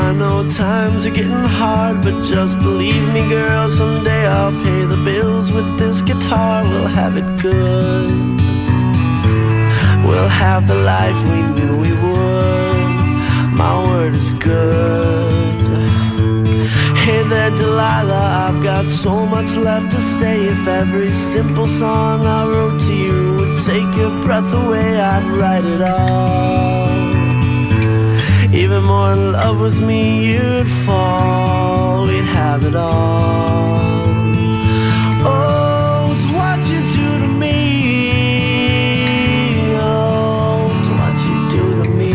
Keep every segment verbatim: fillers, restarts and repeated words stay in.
I know times are getting hard, but just believe me, girl, someday I'll pay the bills with this guitar. We'll have it good. We'll have the life we knew we would. My word is good. Hey there, Delilah, I've got so much left to say. If every simple song I wrote to you would take your breath away, I'd write it all. Even more in love with me, you'd fall. We'd have it all. Oh, it's what you do to me. Oh, it's what you do to me.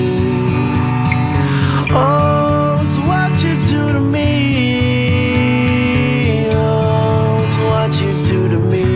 Oh, it's what you do to me. Oh, it's what you do to me.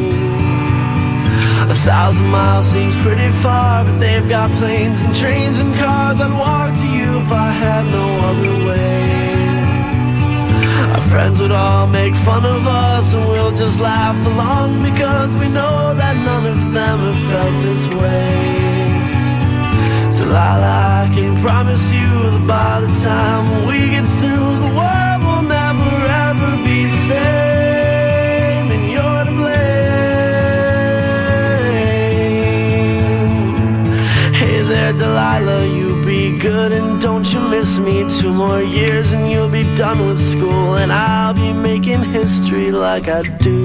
A thousand miles seems pretty far, but they've got planes and trains and cars. I'd walk to you if I had no other way. Our friends would all make fun of us, and we'll just laugh along, because we know that none of them have felt this way. Delilah, I can promise you that by the time we get through, the world will never ever be the same, and you're to blame. Hey there, Delilah, you be good and don't you miss me. Two more years and you'll be done with school, and I'll be making history like I do.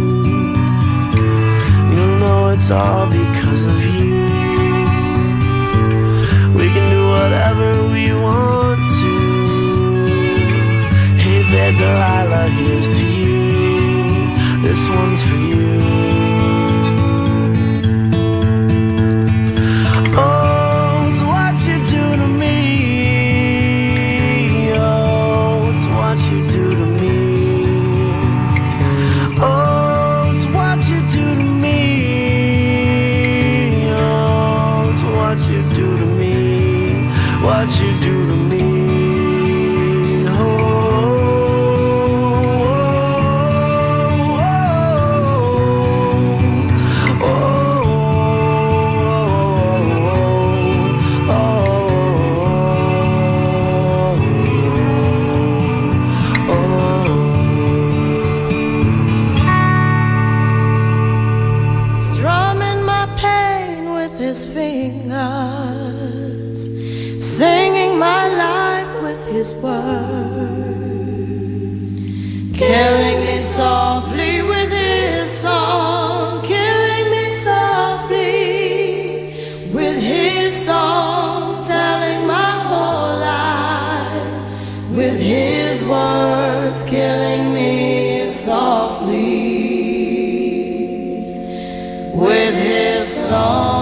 You'll know it's all because of you. We can do whatever we want to. Hey there, Delilah, here's to you. This one's for you. Oh, it's what you do to me. Oh, it's what you do to me. Oh, it's what you do to me. Oh, it's what you do to me. What you do to me. Oh, oh, oh, oh, oh, oh. Strumming my pain with his fingers, singing my life with his words, killing me softly with his song, killing me softly with his song, telling my whole life with his words, killing me softly with his song.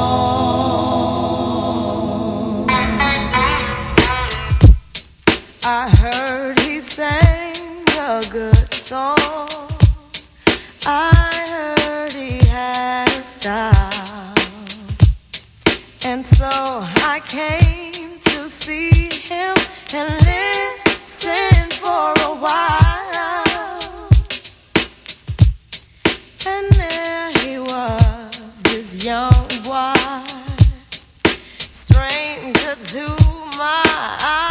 I heard he sang a good song. I heard he had a style, and so I came to see him and listen for a while. And there he was, this young boy, stranger to my eyes.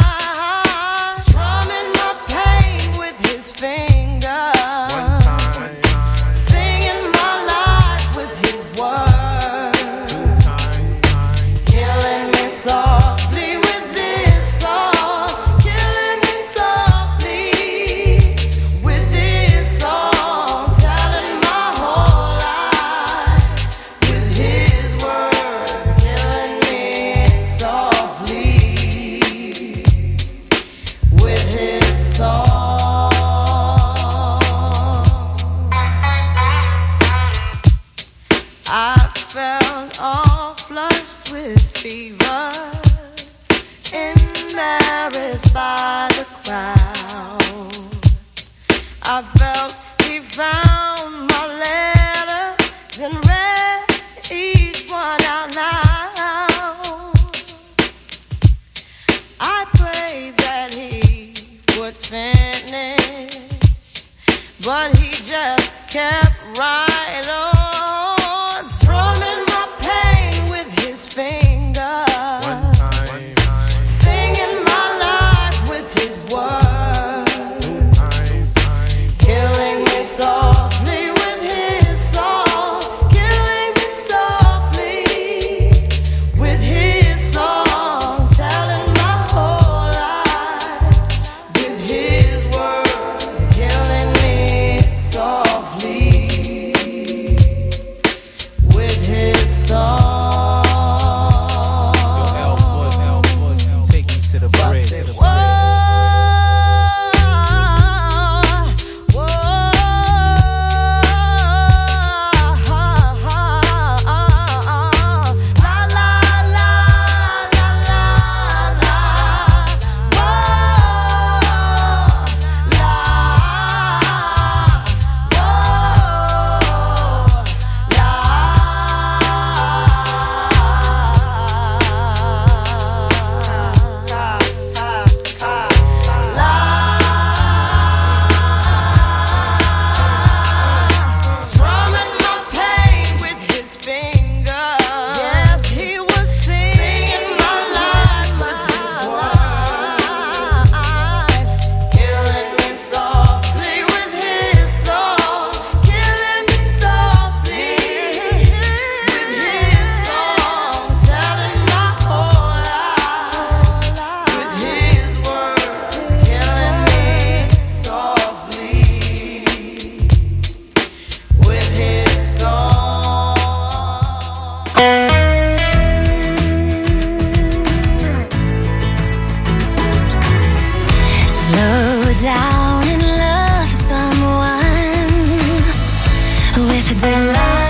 But he just kept right on, strumming my pain with his fingers, singing my life with down in love with someone with Delilah.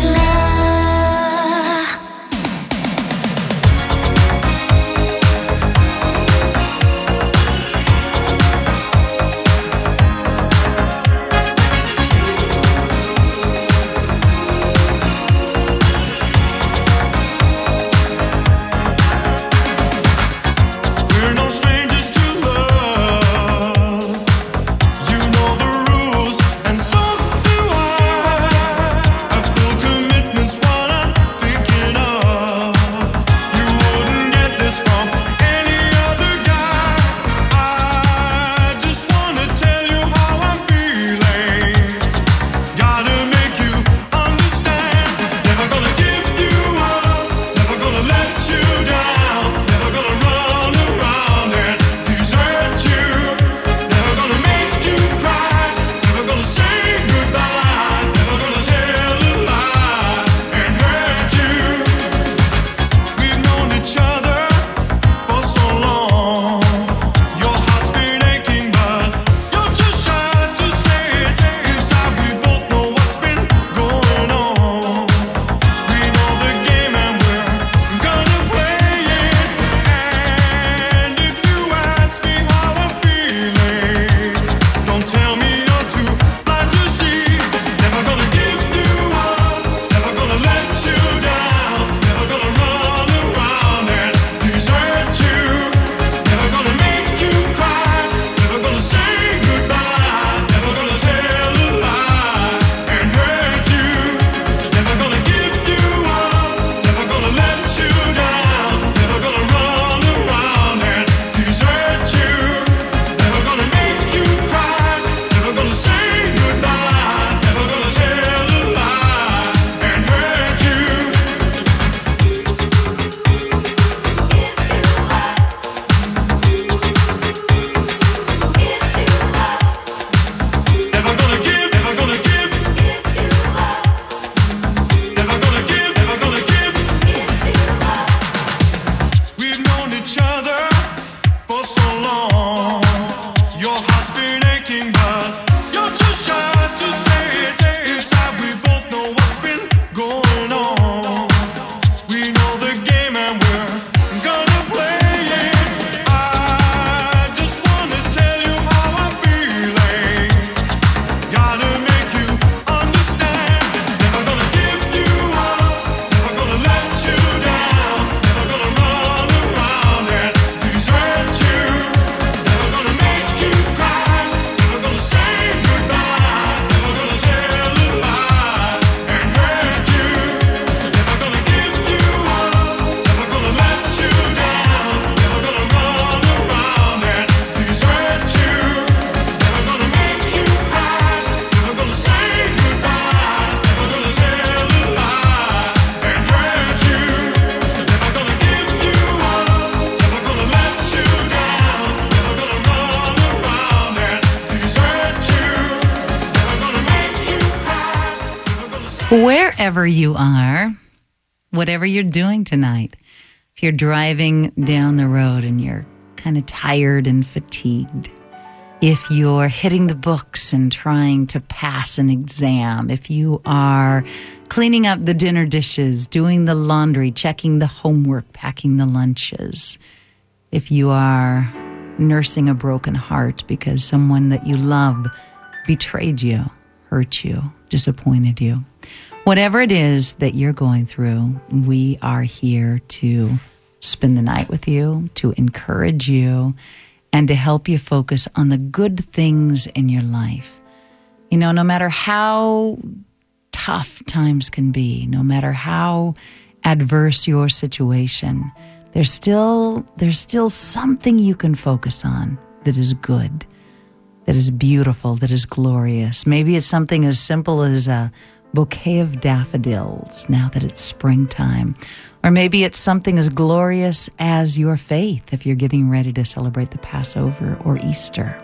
Wherever you are, whatever you're doing tonight, if you're driving down the road and you're kind of tired and fatigued, if you're hitting the books and trying to pass an exam, if you are cleaning up the dinner dishes, doing the laundry, checking the homework, packing the lunches, if you are nursing a broken heart because someone that you love betrayed you, hurt you, disappointed you, whatever it is that you're going through, we are here to spend the night with you, to encourage you, and to help you focus on the good things in your life. You know, no matter how tough times can be, no matter how adverse your situation, there's still there's still something you can focus on that is good, that is beautiful, that is glorious. Maybe it's something as simple as a bouquet of daffodils now that it's springtime. Or maybe it's something as glorious as your faith if you're getting ready to celebrate the Passover or Easter.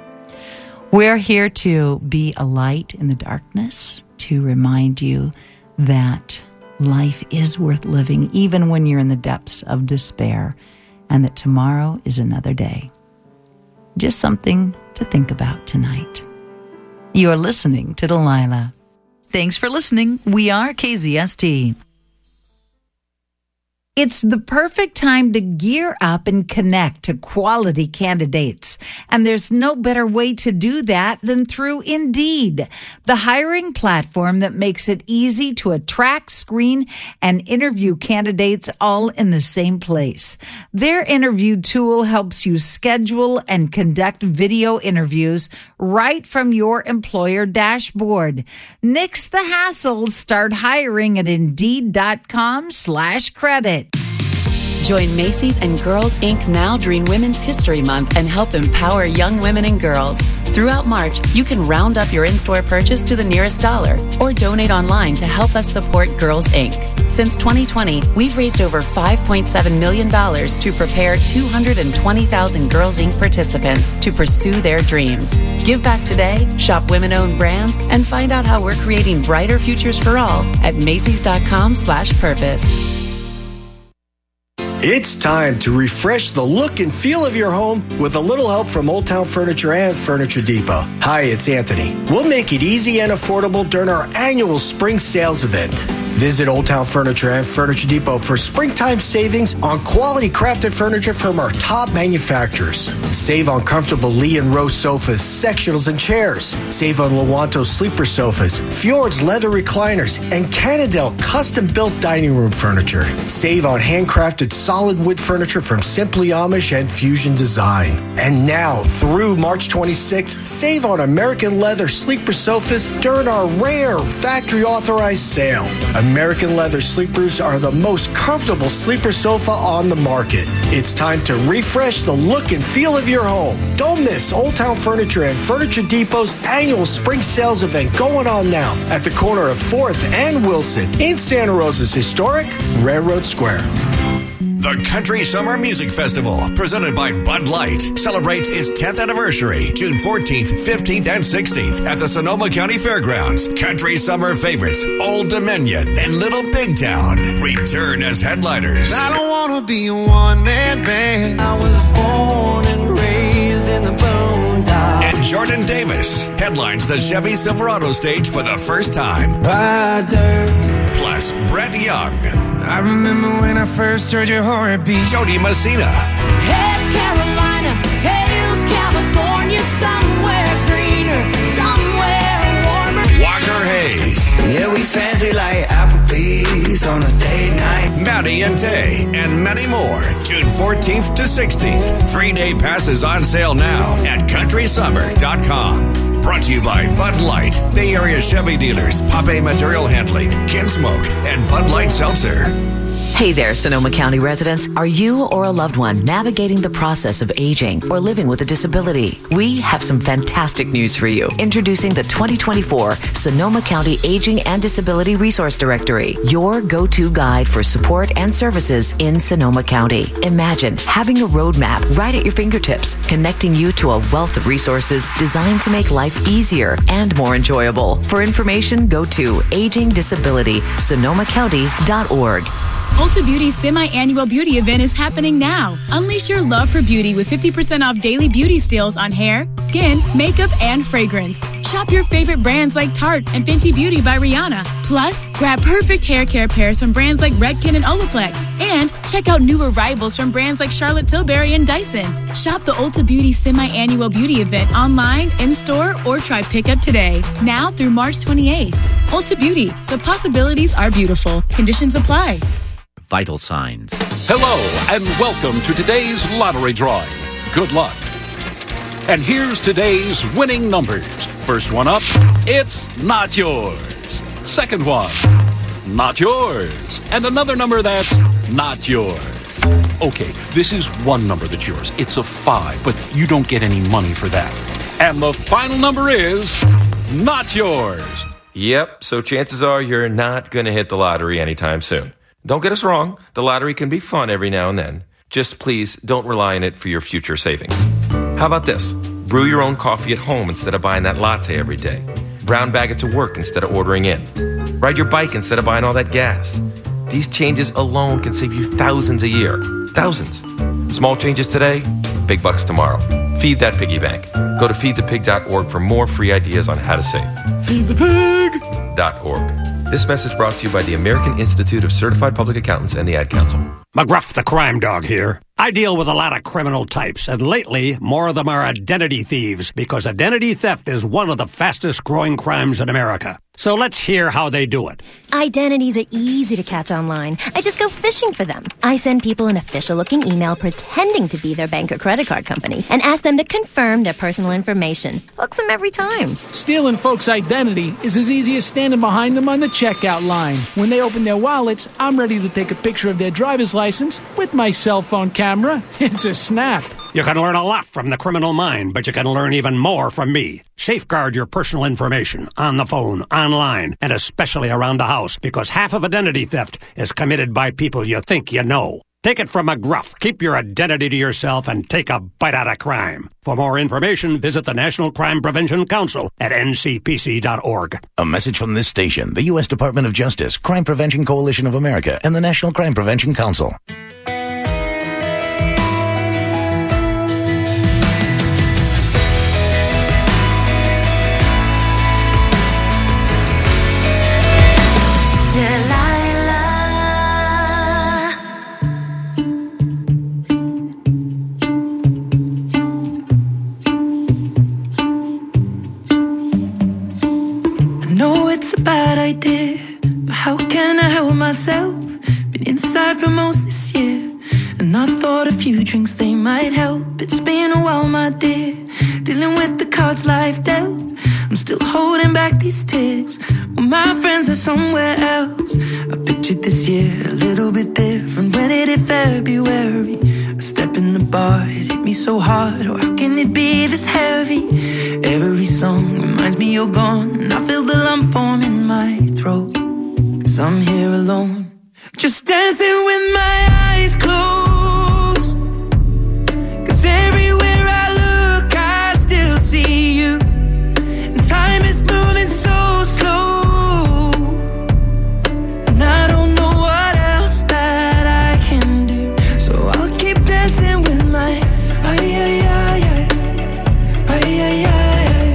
We're here to be a light in the darkness, to remind you that life is worth living even when you're in the depths of despair, and that tomorrow is another day. Just something to think about tonight. You're listening to Delilah. Thanks for listening. We are K Z S T. It's the perfect time to gear up and connect to quality candidates. And there's no better way to do that than through Indeed, the hiring platform that makes it easy to attract, screen, and interview candidates all in the same place. Their interview tool helps you schedule and conduct video interviews right from your employer dashboard. Nix the hassle. Start hiring at Indeed.com slash credit. Join Macy's and Girls Incorporated now during Women's History Month and help empower young women and girls. Throughout March, you can round up your in-store purchase to the nearest dollar or donate online to help us support Girls Incorporated. Since twenty twenty, we've raised over five point seven million dollars to prepare two hundred twenty thousand Girls Incorporated participants to pursue their dreams. Give back today, shop women-owned brands, and find out how we're creating brighter futures for all at Macy's.com slash purpose. It's time to refresh the look and feel of your home with a little help from Old Town Furniture and Furniture Depot. Hi, it's Anthony. We'll make it easy and affordable during our annual spring sales event. Visit Old Town Furniture and Furniture Depot for springtime savings on quality crafted furniture from our top manufacturers. Save on comfortable Lee and Rose sofas, sectionals, and chairs. Save on Lawanto sleeper sofas, Fjord's leather recliners, and Canadell custom-built dining room furniture. Save on handcrafted solid wood furniture from Simply Amish and Fusion Design. And now, through March twenty-sixth, save on American leather sleeper sofas during our rare factory-authorized sale. American leather sleepers are the most comfortable sleeper sofa on the market. It's time to refresh the look and feel of your home. Don't miss Old Town Furniture and Furniture Depot's annual spring sales event going on now at the corner of fourth and Wilson in Santa Rosa's historic Railroad Square. The Country Summer Music Festival, presented by Bud Light, celebrates its tenth anniversary, June fourteenth, fifteenth, and sixteenth at the Sonoma County Fairgrounds. Country Summer favorites Old Dominion and Little Big Town return as headliners. I don't want to be a one-man band. I was born and raised in the boondocks. And Jordan Davis headlines the Chevy Silverado stage for the first time. Ride dirt. Plus, Brett Young. I remember when I first heard your heartbeat. Jody Messina. Heads Carolina, tails California, somewhere greener, somewhere warmer. Walker Hayes. Yeah, we fancy like Applebee's on a date night. Maddie and Tay, and many more. June fourteenth to sixteenth. Three-day passes on sale now at country summer dot com. Brought to you by Bud Light, Bay Area Chevy dealers, Pape Material Handling, Kinsmoke, and Bud Light Seltzer. Hey there, Sonoma County residents. Are you or a loved one navigating the process of aging or living with a disability? We have some fantastic news for you. Introducing the twenty twenty-four Sonoma County Aging and Disability Resource Directory, your go-to guide for support and services in Sonoma County. Imagine having a roadmap right at your fingertips, connecting you to a wealth of resources designed to make life easier and more enjoyable. For information, go to aging disability sonoma county dot org. Ulta Beauty's semi-annual beauty event is happening now. Unleash your love for beauty with fifty percent off daily beauty steals on hair, skin, makeup, and fragrance. Shop your favorite brands like Tarte and Fenty Beauty by Rihanna. Plus, grab perfect hair care pairs from brands like Redken and Olaplex. And check out new arrivals from brands like Charlotte Tilbury and Dyson. Shop the Ulta Beauty semi-annual beauty event online, in-store, or try pickup today. Now through March twenty-eighth. Ulta Beauty. The possibilities are beautiful. Conditions apply. Vital signs. Hello, and welcome to today's lottery drawing. Good luck. And here's today's winning numbers. First one up, it's not yours. Second one, not yours. And another number that's not yours. Okay, this is one number that's yours. It's a five, but you don't get any money for that. And the final number is not yours. Yep, so chances are you're not going to hit the lottery anytime soon. Don't get us wrong, the lottery can be fun every now and then. Just please don't rely on it for your future savings. How about this? Brew your own coffee at home instead of buying that latte every day. Brown bag it to work instead of ordering in. Ride your bike instead of buying all that gas. These changes alone can save you thousands a year. Thousands. Small changes today, big bucks tomorrow. Feed that piggy bank. Go to feed the pig dot org for more free ideas on how to save. Feed the pig! .org. This message brought to you by the American Institute of Certified Public Accountants and the Ad Council. McGruff the crime dog here. I deal with a lot of criminal types, and lately, more of them are identity thieves, because identity theft is one of the fastest growing crimes in America. So let's hear how they do it. Identities are easy to catch online. I just go fishing for them. I send people an official-looking email pretending to be their bank or credit card company and ask them to confirm their personal information. Hooks them every time. Stealing folks' identity is as easy as standing behind them on the checkout line. When they open their wallets, I'm ready to take a picture of their driver's license with my cell phone camera. It's a snap. You can learn a lot from the criminal mind, but you can learn even more from me. Safeguard your personal information on the phone, online, and especially around the house, because half of identity theft is committed by people you think you know. Take it from McGruff. Keep your identity to yourself and take a bite out of crime. For more information, visit the National Crime Prevention Council at N C P C dot org. A message from this station, the U S Department of Justice, Crime Prevention Coalition of America, and the National Crime Prevention Council. It's a bad idea, but how can I help myself? Been inside for most this year, and I thought a few drinks, they might help. It's been a while, my dear, dealing with the cards life dealt. I'm still holding back these tears, well, my friends are somewhere else. I pictured this year a little bit different when it hit February. A step in the bar, it hit me so hard, oh how can it be this heavy? Every song reminds me you're gone, and I feel the lump form in my throat, 'cause I'm here alone, just dancing with my eyes closed. 'Cause everywhere I look I still see you, and time is moving so slow, and I don't know what else that I can do, so I'll keep dancing with my ay ay ay ay ay ay ay.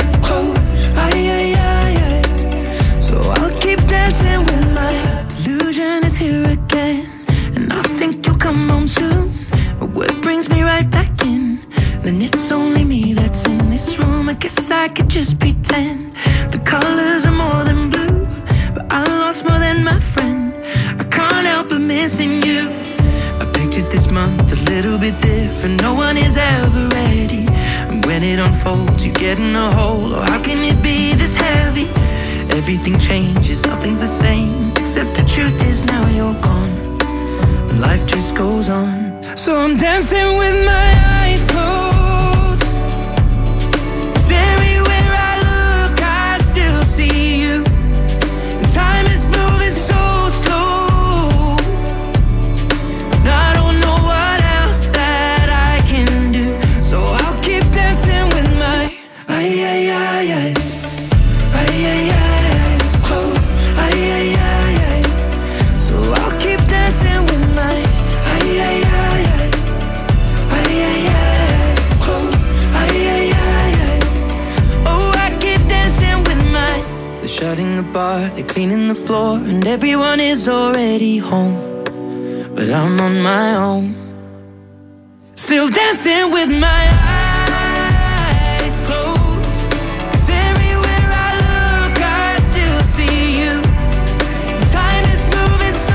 Dancing with my delusion is here again, and I think you'll come home soon. But what brings me right back in? Then it's only me that's in this room. I guess I could just pretend the colors are more than blue, but I lost more than my friend. I can't help but missing you. I pictured this month a little bit different. No one is ever ready, and when it unfolds, you get in a hole. Oh, how can it be this heavy? Everything changes, nothing's the same, except the truth is now you're gone. Life just goes on, so I'm dancing with my eyes closed. 'Cause everywhere I look I still see you, and time is moving so slow, and I don't know what else that I can do, so I'll keep dancing with my ay ay ay ay ay ay ay. Dancing with my ay ay ay ay ay ay ay. Oh ay ay ay ay. Oh, I keep dancing with my. They're shutting the bar, they're cleaning the floor, and everyone is already home, but I'm on my own, still dancing with my eyes closed. 'Cause everywhere I look I still see you, time is moving so.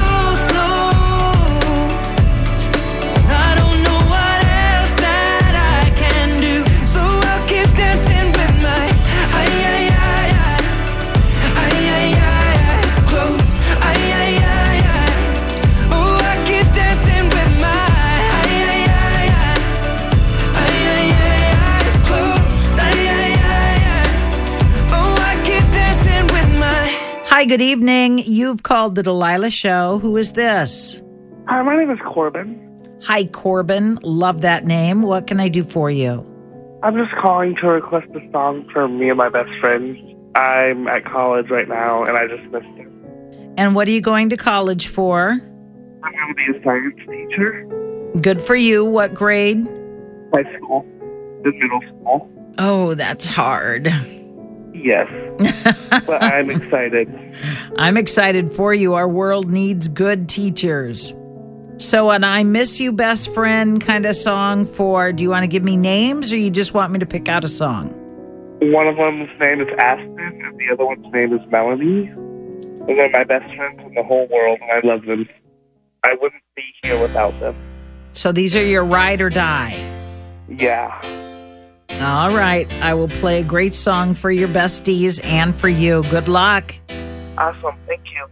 Hi, good evening. You've called the Delilah Show. Who is this? Hi, my name is Corbin. Hi, Corbin. Love that name. What can I do for you? I'm just calling to request a song for me and my best friend. I'm at college right now, and I just missed him. And what are you going to college for? I'm going to be a science teacher. Good for you. What grade? High school. in middle school. Oh, that's hard. Yes, but I'm excited. I'm excited for you. Our world needs good teachers. So an I miss you best friend kind of song for, do you want to give me names or you just want me to pick out a song? One of them's name is Aspen and the other one's name is Melanie. And they're my best friends in the whole world and I love them. I wouldn't be here without them. So these are your ride or die? Yeah. All right. I will play a great song for your besties and for you. Good luck. Awesome. Thank you.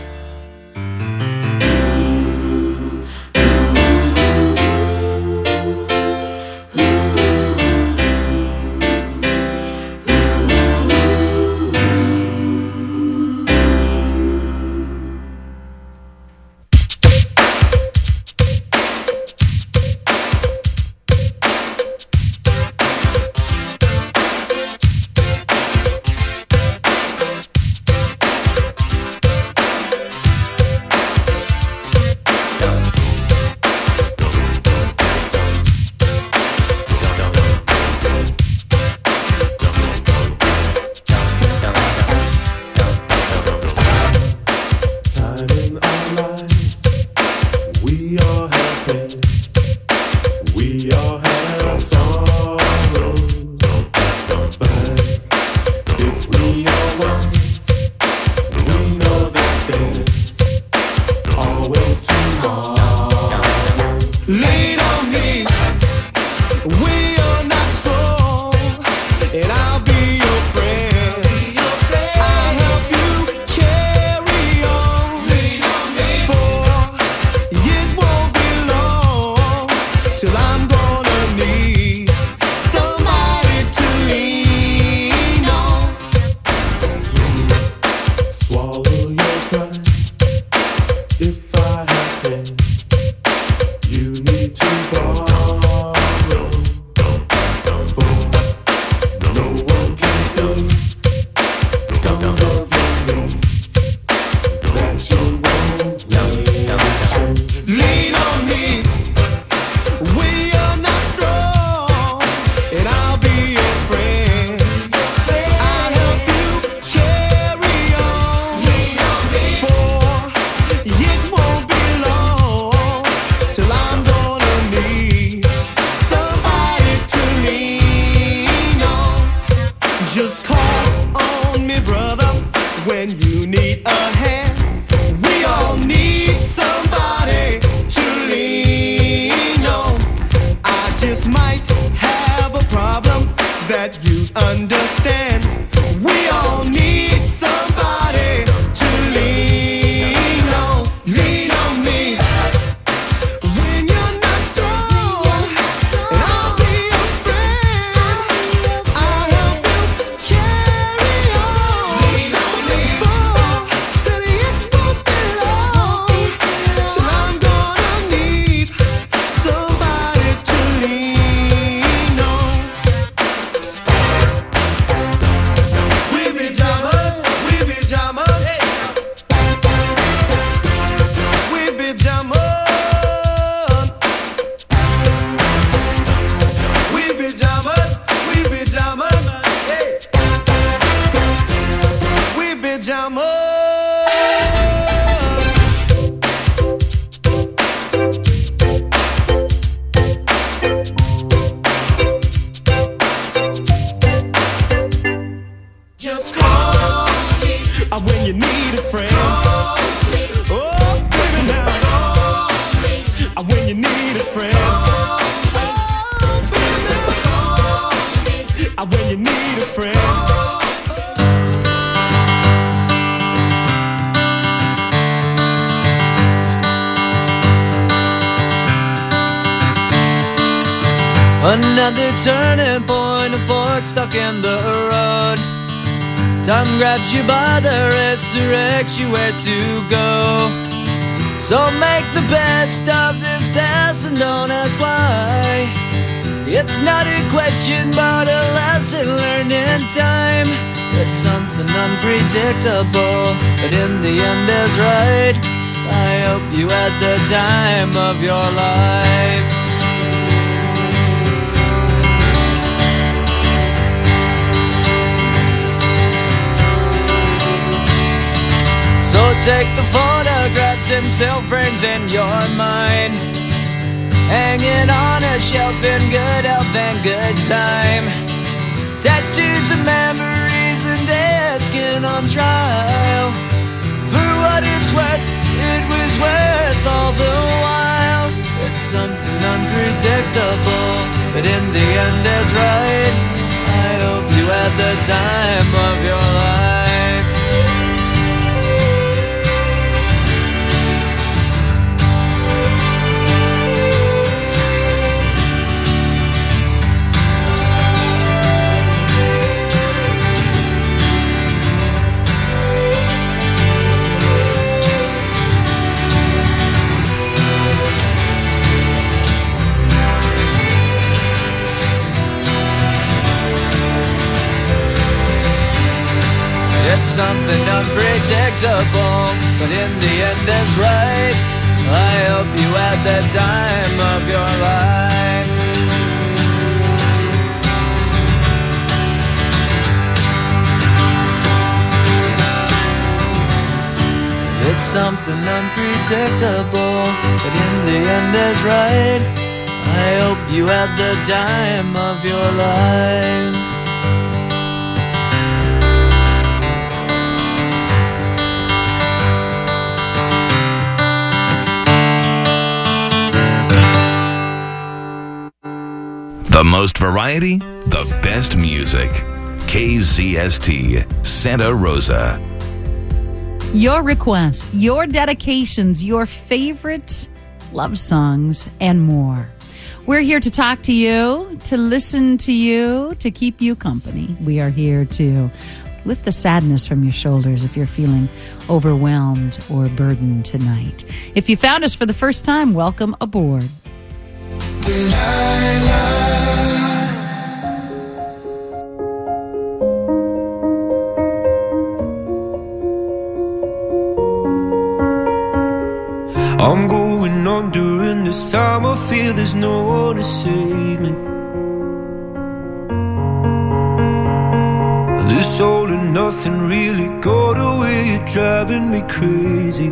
Another turning point, a fork stuck in the road. Time grabs you by the wrist, directs you where to go. So make the best of this test and don't ask why. It's not a question but a lesson learned in time. It's something unpredictable, but in the end is right. I hope you had the time of your life. take the photographs and still frames in your mind, hanging on a shelf in good health and good time. Tattoos of memories and dead skin on trial. For what it's worth, it was worth all the while. It's something unpredictable, but in the end is right. I hope you had the time of your life. It's something unpredictable, but in the end it's right. I hope you had the time of your life. It's something unpredictable, but in the end is right. I hope you had the time of your life. The most variety, the best music. K Z S T, Santa Rosa. Your requests, your dedications, your favorite love songs, and more. We're here to talk to you, to listen to you, to keep you company. We are here to lift the sadness from your shoulders if you're feeling overwhelmed or burdened tonight. If you found us for the first time, welcome aboard. I'm going on during this time. I feel there's no one to save me. This all and nothing really got away. You're driving me crazy.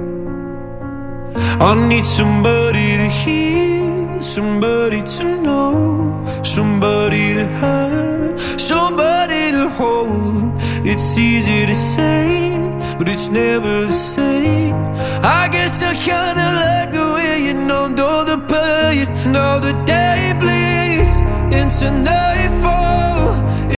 I need somebody to hear, somebody to know, somebody to have, somebody to hold. It's easy to say, but it's never the same. I guess I kinda like the way you numbed all the pain. Now the day bleeds into nightfall.